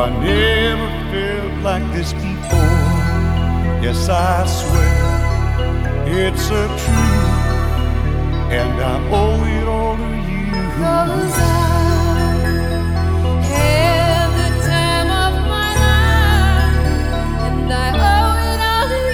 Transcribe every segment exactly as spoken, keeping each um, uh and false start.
I never felt like this before. Yes, I swear it's a truth, and I owe it all to you. 'Cause I had the time of my life, and I owe it all to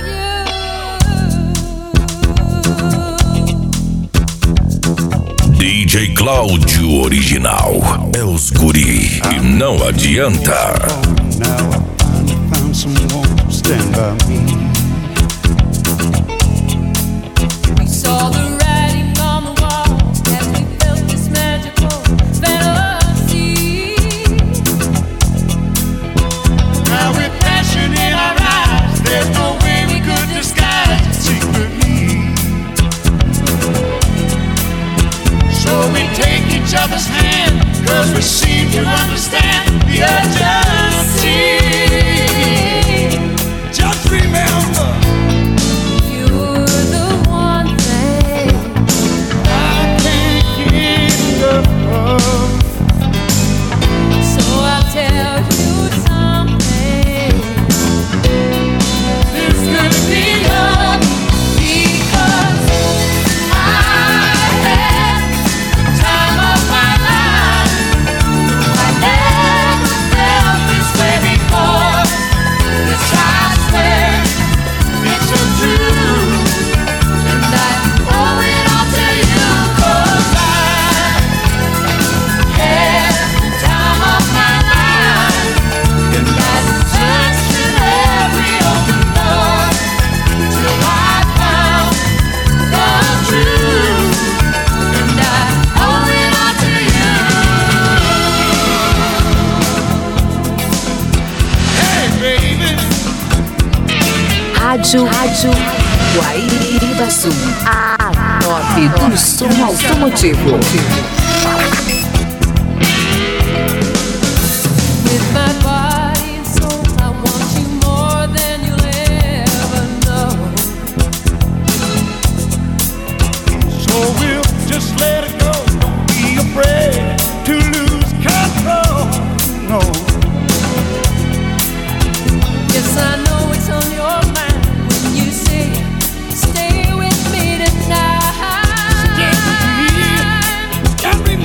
you. D J Cláudio Original é os guri e não adianta. Now I finally found someone to stand by me. We saw the writing on the wall as we felt this magical fantasy. Now with passion in our eyes, there's no way we could disguise it secretly. So we take each other's hand, 'cause we seem to understand the urgency. Just remember, You're the one thing I can't get enough. So I'll tell you something. There's gonna be love, Because I had the time of my life. I never felt this way before. Yes, I swear it's a truth. and I owe it all to you. 'Cause I had the time of my life, and I searched in every open door till I found the truth, and I owe it all to you. Hey, baby. Rádio, rádio Guaíba Sul, a top do som automotivo. With my body and soul, I want you more than you'll ever know. So we'll just let it go. Don't be afraid to lose control. No. Yes, I know it's on your mind when you say, stay with me tonight. Stay with me. Got me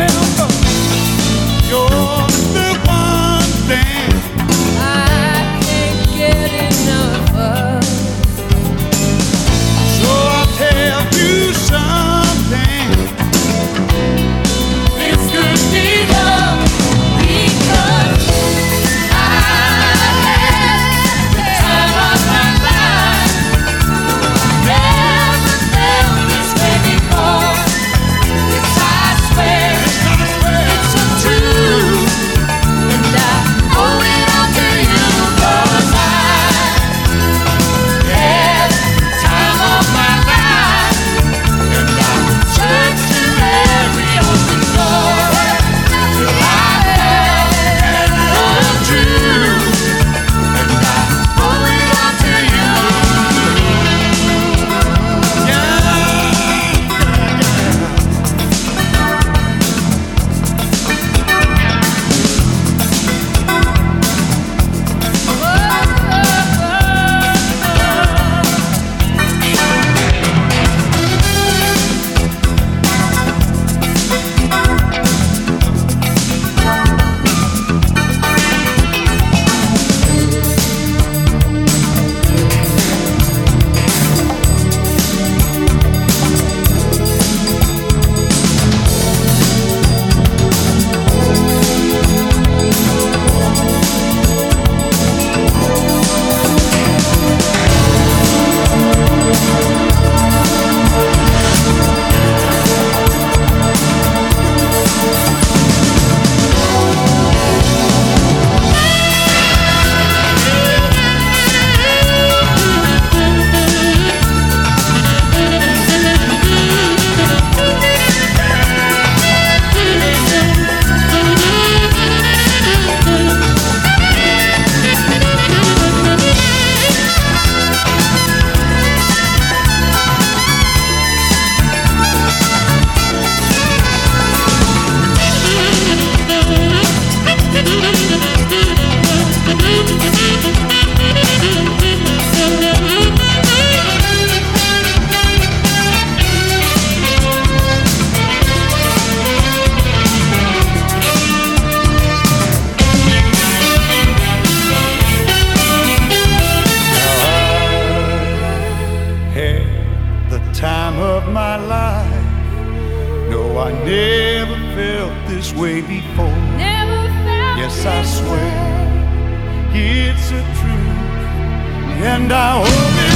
felt this way before. Never felt Yes, I this swear way. it's a truth, and I hope it